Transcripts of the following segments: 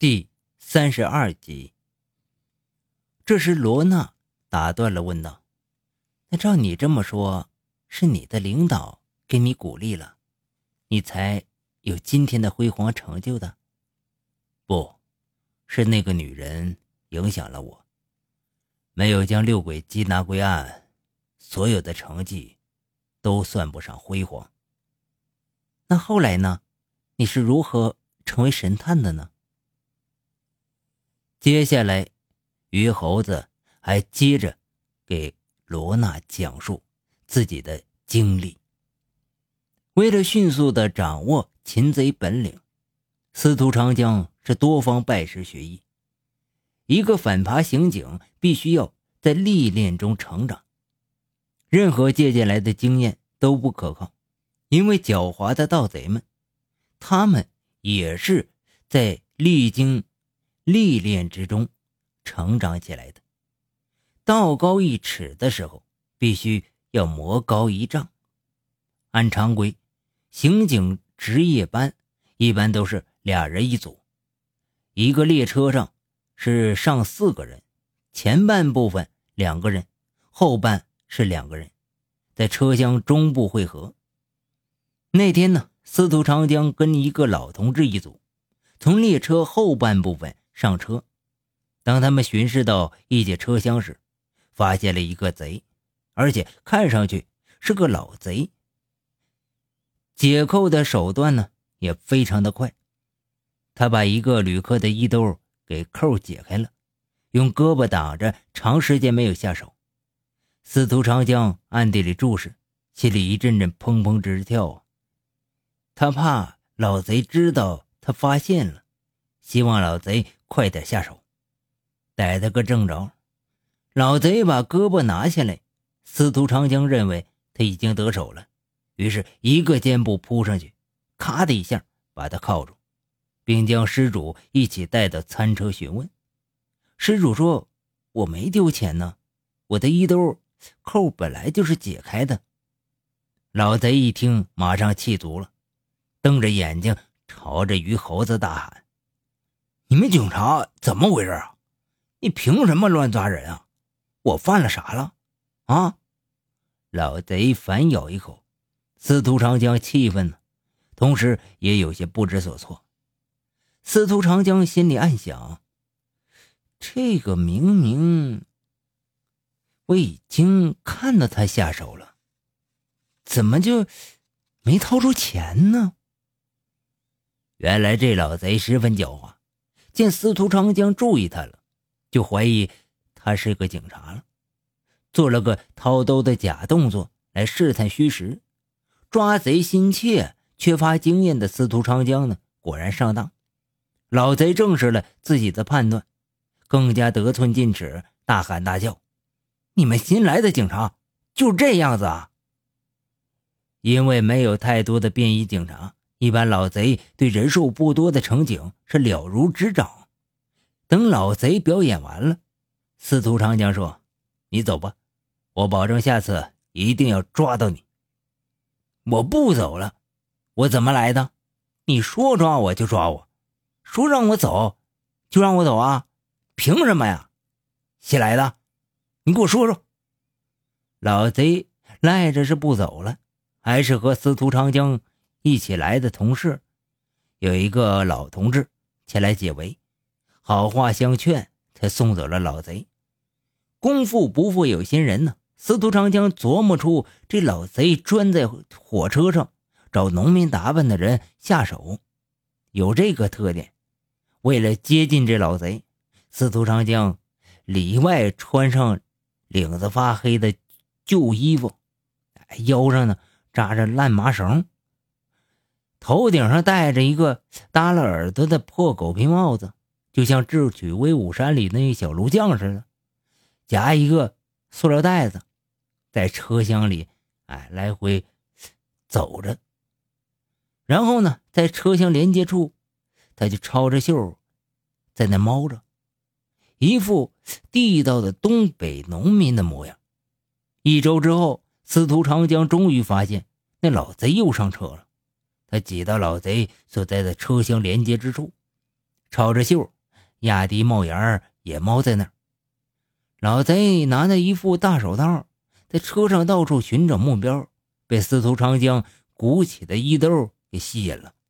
第32集。这时罗娜打断了，问道：那照你这么说，是你的领导给你鼓励了，你才有今天的辉煌成就的？不，是那个女人影响了我，没有将六鬼缉拿归案，所有的成绩都算不上辉煌。那后来呢？你是如何成为神探的呢？接下来于猴子还接着给罗娜讲述自己的经历。为了迅速地掌握擒贼本领，司徒长江是多方拜师学艺。一个反扒刑警必须要在历练中成长，任何借鉴来的经验都不可靠，因为狡猾的盗贼们，他们也是在历经历练之中成长起来的。道高一尺的时候，必须要魔高一丈。按常规，刑警值夜班一般都是俩人一组，一个列车上是上4个人，前半部分2个人，后半是2个人，在车厢中部汇合。那天呢，司徒长江跟一个老同志一组，从列车后半部分上车。当他们巡视到一节车厢时，发现了一个贼，而且看上去是个老贼。解扣的手段呢也非常的快，他把一个旅客的衣兜给扣解开了，用胳膊挡着，长时间没有下手。司徒长江暗地里注视，心里一阵阵砰砰直跳啊。他怕老贼知道他发现了，希望老贼快点下手。逮他个正着，老贼把胳膊拿下来，司徒长江认为他已经得手了，于是一个箭步扑上去，咔的一下把他铐住，并将失主一起带到餐车询问。失主说：我没丢钱呢，我的衣兜扣本来就是解开的。老贼一听马上气足了，瞪着眼睛朝着于猴子大喊：你们警察怎么回事啊？你凭什么乱抓人啊？我犯了啥了啊？老贼反咬一口。司徒长江气愤了，同时也有些不知所措。司徒长江心里暗想，这个明明我已经看到他下手了，怎么就没掏出钱呢？原来这老贼十分狡猾，见司徒长江注意他了，就怀疑他是个警察了，做了个掏兜的假动作来试探虚实。抓贼心切、缺乏经验的司徒长江呢，果然上当。老贼证实了自己的判断，更加得寸进尺，大喊大叫：你们新来的警察就这样子啊？因为没有太多的便衣警察，一般老贼对人数不多的城警是了如指掌。等老贼表演完了，司徒长江说：你走吧，我保证下次一定要抓到你。我不走了，我怎么来的？你说抓我就抓我，说让我走就让我走啊？凭什么呀？谁来的？你给我说说。老贼赖着是不走了，还是和司徒长江一起来的同事，有一个老同志前来解围，好话相劝，才送走了老贼。功夫不负有心人呢，司徒长江琢磨出这老贼专在火车上找农民打扮的人下手，有这个特点。为了接近这老贼，司徒长江里外穿上领子发黑的旧衣服，腰上呢扎着烂麻绳，头顶上戴着一个耷了耳朵的破狗皮帽子，就像智取威武山里那小炉匠似的，夹一个塑料袋子，在车厢里来回走着。然后呢，在车厢连接处，他就抄着袖在那猫着，一副地道的东北农民的模样。1周之后，司徒长江终于发现那老贼又上车了。他挤到老贼所在的车厢连接之处， 抄着袖，压低帽檐也猫在那儿。老贼拿着一副大手套，在车上到处寻找目标，被司徒长江鼓起的衣兜给吸引了。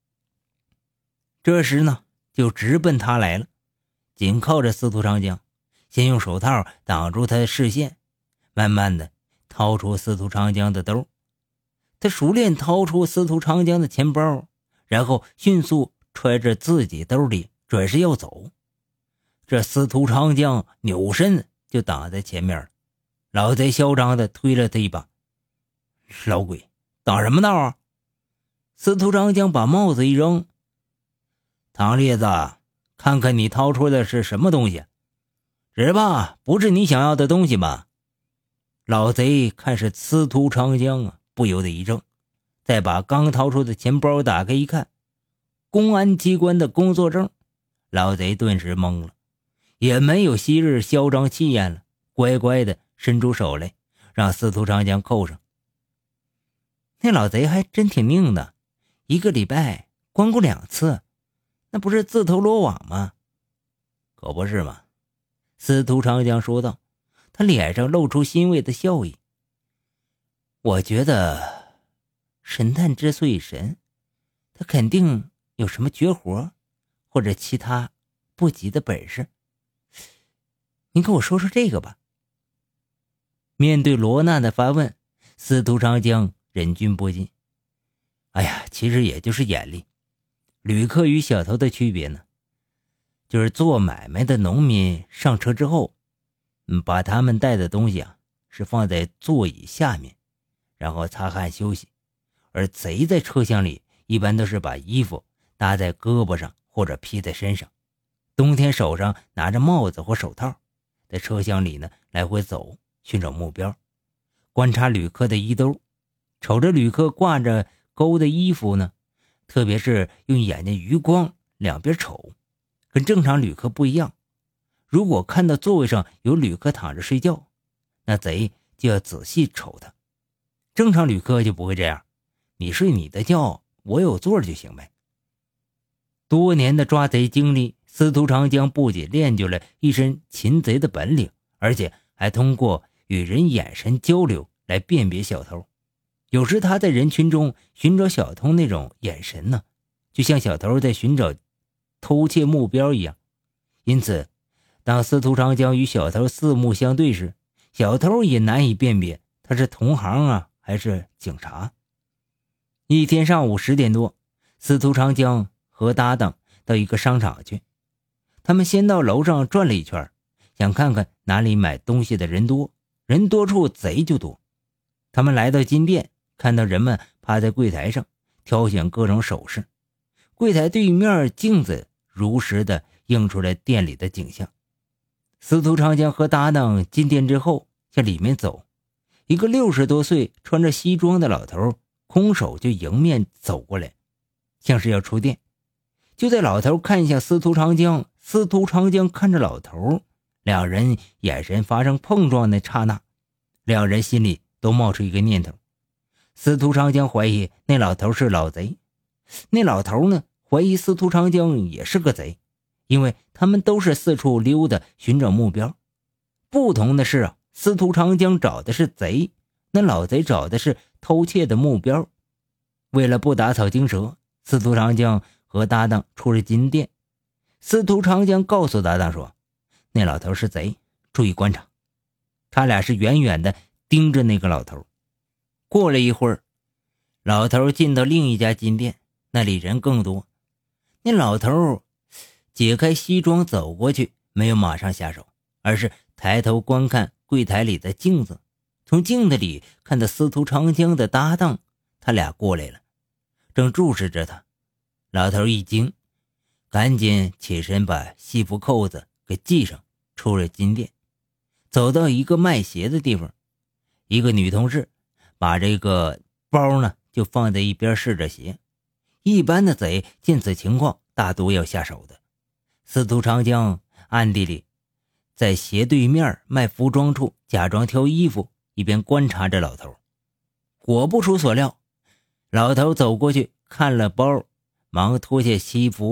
这时呢，就直奔他来了，紧靠着司徒长江，先用手套挡住他的视线，慢慢的掏出司徒长江的兜。他熟练掏出司徒长江的钱包，然后迅速揣着自己兜里，准是要走。这司徒长江扭身就挡在前面了，老贼嚣张的推了他一把：“老鬼，挡什么道啊？”司徒长江把帽子一扔：“唐烈子，看看你掏出的是什么东西，只怕不是你想要的东西吧？”老贼看是司徒长江啊，不由得一怔，再把刚掏出的钱包打开一看，公安机关的工作证。老贼顿时懵了，也没有昔日嚣张气焰了，乖乖的伸出手来，让司徒长江扣上。那老贼还真挺拧的，1个礼拜光顾2次，那不是自投罗网吗？可不是嘛，司徒长江说道，他脸上露出欣慰的笑意。我觉得神探之所以神，他肯定有什么绝活或者其他不及的本事。您跟我说说这个吧。面对罗娜的发问，司徒长江忍俊不禁。哎呀，其实也就是眼力。旅客与小偷的区别呢，就是做买卖的农民上车之后，把他们带的东西是放在座椅下面，然后擦汗休息。而贼在车厢里一般都是把衣服搭在胳膊上或者披在身上，冬天手上拿着帽子或手套，在车厢里呢来回走，寻找目标，观察旅客的衣兜，瞅着旅客挂着钩的衣服呢，特别是用眼睛余光两边瞅，跟正常旅客不一样。如果看到座位上有旅客躺着睡觉，那贼就要仔细瞅他。正常旅客就不会这样，你睡你的觉，我有座就行呗。多年的抓贼经历，司徒长江不仅练就了一身擒贼的本领，而且还通过与人眼神交流来辨别小偷。有时他在人群中寻找小偷那种眼神呢，就像小偷在寻找偷窃目标一样。因此当司徒长江与小偷四目相对时，小偷也难以辨别他是同行还是警察。一天上午10点多，司徒长江和搭档到一个商场去。他们先到楼上转了一圈，想看看哪里买东西的人多，人多处贼就多。他们来到金店，看到人们趴在柜台上挑选各种首饰，柜台对面镜子如实的映出来店里的景象。司徒长江和搭档进店之后向里面走，一个60多岁穿着西装的老头空手就迎面走过来，像是要出店。就在老头看向司徒长江，司徒长江看着老头，两人眼神发生碰撞的刹那，两人心里都冒出一个念头。司徒长江怀疑那老头是老贼，那老头呢怀疑司徒长江也是个贼，因为他们都是四处溜达寻找目标。不同的是司徒长江找的是贼，那老贼找的是偷窃的目标。为了不打草惊蛇，司徒长江和搭档出了金店。司徒长江告诉搭档说，那老头是贼，注意观察。他俩是远远的盯着那个老头。过了一会儿，老头进到另一家金店，那里人更多。那老头解开西装走过去，没有马上下手，而是抬头观看柜台里的镜子，从镜子里看到司徒长江的搭档，他俩过来了，正注视着他。老头一惊，赶紧起身把西服扣子给系上，出了金店，走到一个卖鞋的地方。一个女同事把这个包呢就放在一边试着鞋。一般的贼见此情况大多要下手的。司徒长江暗地里在斜对面卖服装处假装挑衣服，一边观察着老头。果不出所料，老头走过去看了包，忙脱下西服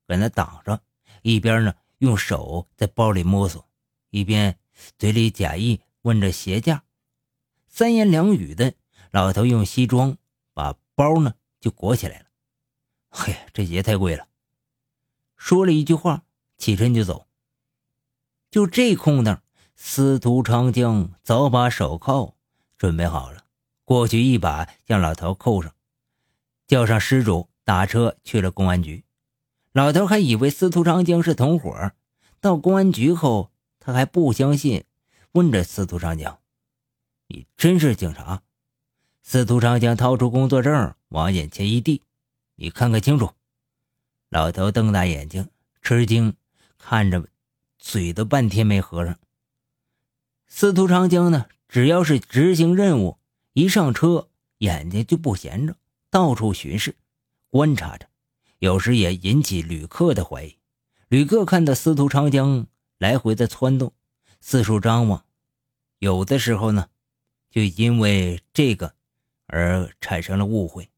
跟他挡着，一边呢用手在包里摸索，一边嘴里假意问着鞋价。三言两语的，老头用西装把包呢就裹起来了。嘿，这鞋太贵了，说了一句话，起身就走。就这空档，司徒长江早把手铐准备好了，过去一把将老头扣上，叫上失主打车去了公安局。老头还以为司徒长江是同伙，到公安局后他还不相信，问着司徒长江：“你真是警察？”司徒长江掏出工作证往眼前一递：“你看看清楚。”老头瞪大眼睛，吃惊看着，嘴都半天没合上。司徒长江呢，只要是执行任务，一上车眼睛就不闲着，到处巡视观察着，有时也引起旅客的怀疑。旅客看到司徒长江来回的窜动，四处张望，有的时候呢就因为这个而产生了误会。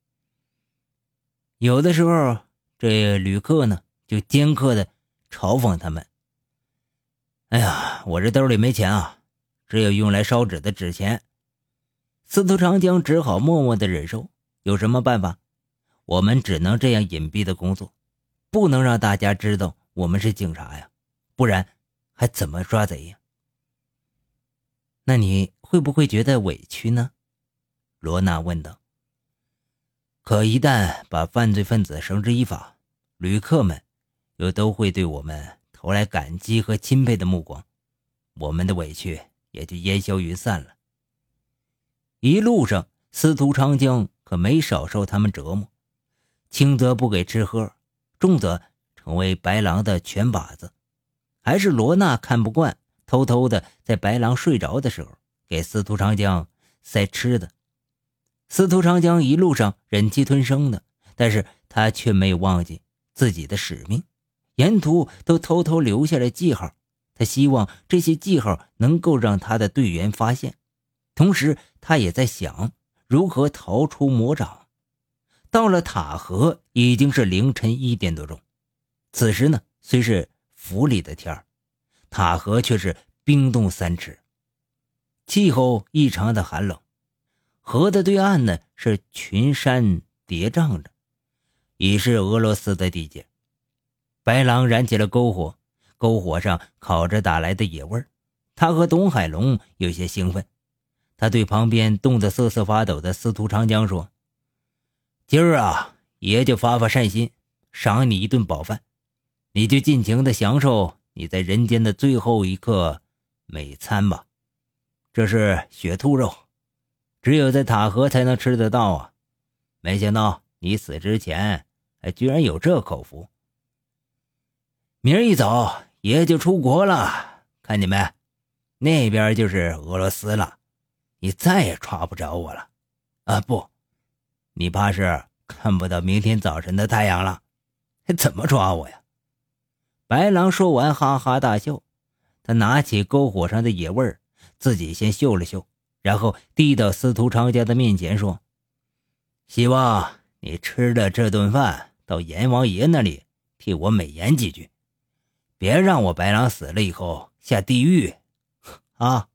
有的时候这旅客呢就尖刻的嘲讽他们：“哎呀，我这兜里没钱啊，只有用来烧纸的纸钱。”司徒长江只好默默的忍受，有什么办法？我们只能这样隐蔽的工作，不能让大家知道我们是警察呀，不然还怎么抓贼呀？那你会不会觉得委屈呢？罗娜问道。可一旦把犯罪分子绳之以法，旅客们又都会对我们投来感激和钦佩的目光，我们的委屈也就烟消云散了。一路上，司徒长江可没少受他们折磨，轻则不给吃喝，重则成为白狼的拳把子。还是罗娜看不惯，偷偷的在白狼睡着的时候给司徒长江塞吃的。司徒长江一路上忍气吞声的，但是他却没有忘记自己的使命，沿途都偷偷留下了记号。他希望这些记号能够让他的队员发现，同时他也在想如何逃出魔掌。到了塔河已经是凌晨1点多钟，此时呢虽是府里的天儿，塔河却是冰冻3尺，气候异常的寒冷。河的对岸呢是群山叠嶂着，已是俄罗斯的地界。白狼燃起了篝火，篝火上烤着打来的野味儿。他和董海龙有些兴奋，他对旁边冻得瑟瑟发抖的司徒长江说：“今儿啊，爷就发发善心，赏你一顿饱饭，你就尽情的享受你在人间的最后一刻美餐吧。这是雪兔肉，只有在塔河才能吃得到啊！没想到你死之前居然有这口福。明儿一早爷就出国了，看见没？那边就是俄罗斯了，你再也抓不着我了。啊不，你怕是看不到明天早晨的太阳了，还怎么抓我呀？”白狼说完哈哈大笑，他拿起篝火上的野味儿，自己先嗅了嗅，然后递到司徒长江的面前说：“希望你吃了这顿饭到阎王爷那里替我美言几句，别让我白狼死了以后下地狱啊！”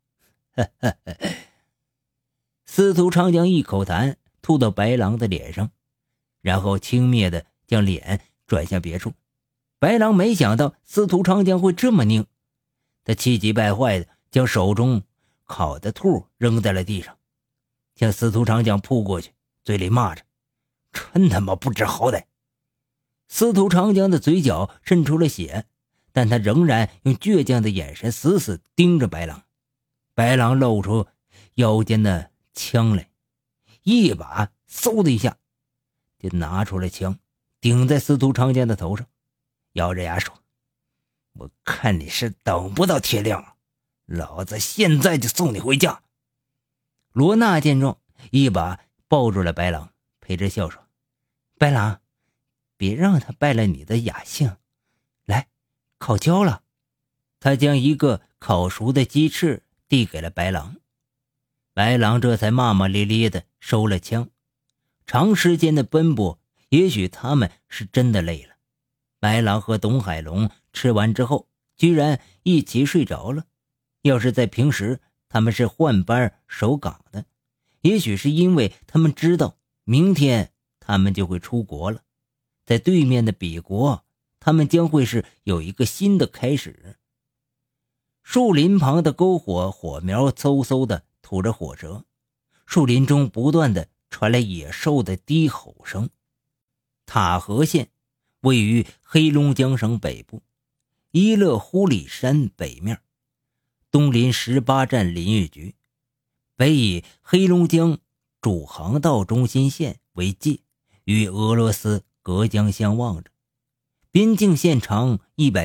司徒长江一口痰吐到白狼的脸上，然后轻蔑地将脸转向别处。白狼没想到司徒长江会这么拧，他气急败坏地将手中烤的兔扔在了地上，向司徒长江扑过去，嘴里骂着：“真他妈不知好歹！”司徒长江的嘴角渗出了血，但他仍然用倔强的眼神死死盯着白狼。白狼露出腰间的枪来，一把嗖的一下就拿出了枪，顶在司徒长江的头上，咬着牙说：“我看你是等不到天亮，老子现在就送你回家。”罗娜见状，一把抱住了白狼，陪着笑说：“白狼，别让他败了你的雅兴，来，烤焦了。”他将一个烤熟的鸡翅递给了白狼，白狼这才骂骂咧咧的收了枪。长时间的奔波，也许他们是真的累了。 白狼和董海龙吃完之后居然一起睡着了。要是在平时，他们是换班守岗的，也许是因为他们知道明天他们就会出国了，在对面的彼国，他们将会是有一个新的开始。树林旁的篝火火苗嗖嗖地吐着火舌，树林中不断地传来野兽的低吼声。塔河县位于黑龙江省北部，伊勒呼里山北面，东临18站林业局，北以黑龙江主航道中心线为界，与俄罗斯隔江相望着。边境线长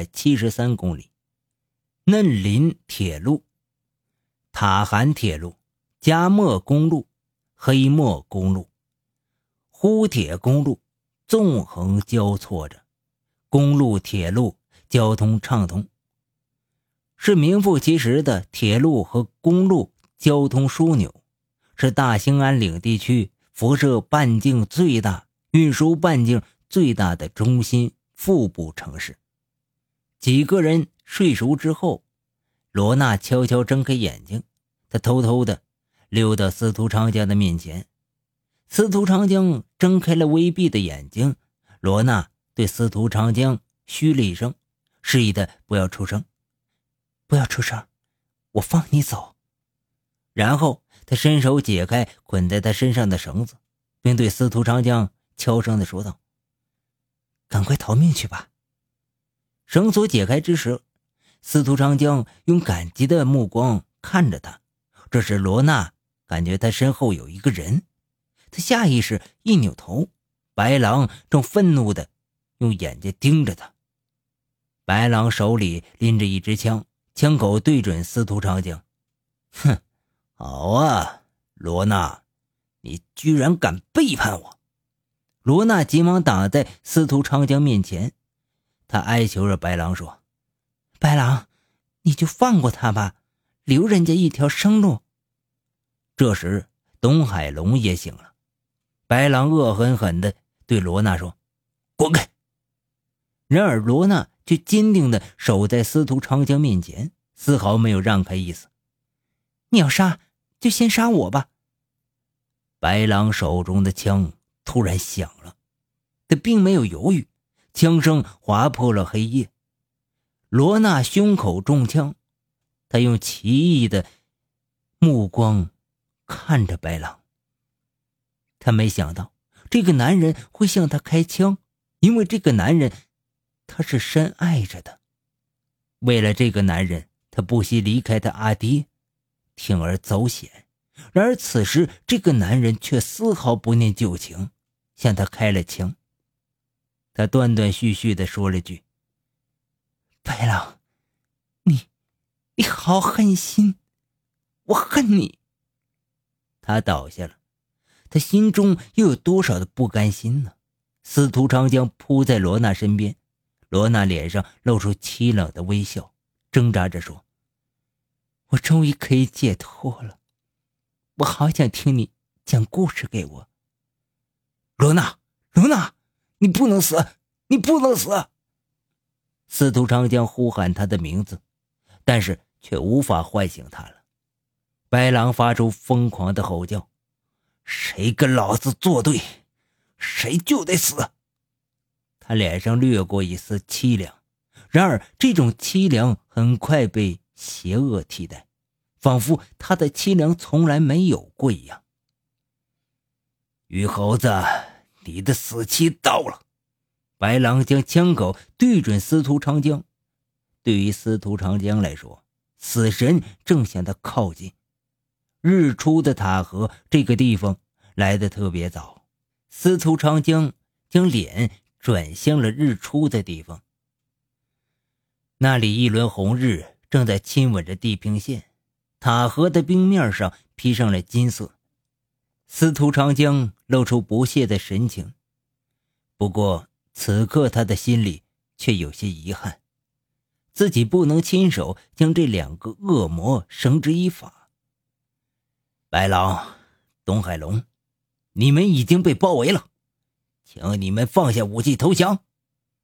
173公里。嫩林铁路、塔罕铁路、加莫公路、黑莫公路、呼铁公路纵横交错着，公路铁路交通畅通，是名副其实的铁路和公路交通枢纽，是大兴安岭地区辐射半径最大、运输半径最大的中心腹部城市。几个人睡熟之后，罗娜悄悄睁开眼睛，他偷偷地溜到司徒长江的面前。司徒长江睁开了微闭的眼睛，罗娜对司徒长江嘘了一声，示意他不要出声。不要出声，我放你走。然后他伸手解开捆在他身上的绳子，并对司徒长江悄声地说道：赶快逃命去吧。绳索解开之时，司徒长江用感激的目光看着他。这时罗娜感觉他身后有一个人，他下意识一扭头，白狼正愤怒地用眼睛盯着他。白狼手里拎着一支枪，枪口对准司徒长江。哼，好啊，罗娜，你居然敢背叛我！罗娜急忙挡在司徒长江面前，他哀求着白狼说：白狼，你就放过他吧，留人家一条生路。这时董海龙也醒了，白狼恶狠狠地对罗娜说：滚开！然而罗娜却坚定地守在司徒长江面前，丝毫没有让开意思。你要杀就先杀我吧。白狼手中的枪突然响了，他并没有犹豫，枪声划破了黑夜。罗娜胸口中枪，他用奇异的目光看着白狼。他没想到这个男人会向他开枪，因为这个男人他是深爱着的。为了这个男人，他不惜离开他阿爹，铤而走险。然而此时这个男人却丝毫不念旧情，向他开了枪。他断断续续地说了句：白狼，你好狠心，我恨你。他倒下了，他心中又有多少的不甘心呢？司徒长江扑在罗娜身边，罗娜脸上露出凄冷的微笑，挣扎着说：我终于可以解脱了，我好想听你讲故事给我。罗娜，罗娜，你不能死，你不能死！司徒长江呼喊他的名字，但是却无法唤醒他了。白狼发出疯狂的吼叫：谁跟老子作对，谁就得死！他脸上掠过一丝凄凉，然而这种凄凉很快被邪恶替代，仿佛他的凄凉从来没有过一样。于猴子，你的死期到了！白狼将枪口对准司徒长江。对于司徒长江来说，死神正向他靠近。日出的塔河这个地方来得特别早，司徒长江将脸转向了日出的地方。那里一轮红日正在亲吻着地平线，塔河的冰面上披上了金色。司徒长江露出不屑的神情，不过此刻他的心里却有些遗憾，自己不能亲手将这两个恶魔绳之以法。白狼、董海龙，你们已经被包围了，请你们放下武器投降。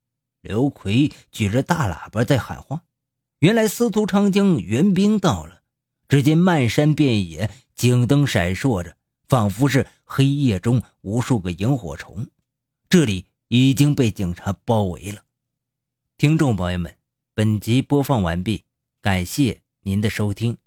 刘奎举着大喇叭在喊话。原来司徒长江援兵到了，只见漫山遍野警灯闪烁着，仿佛是黑夜中无数个萤火虫。这里已经被警察包围了。听众朋友们，本集播放完毕，感谢您的收听。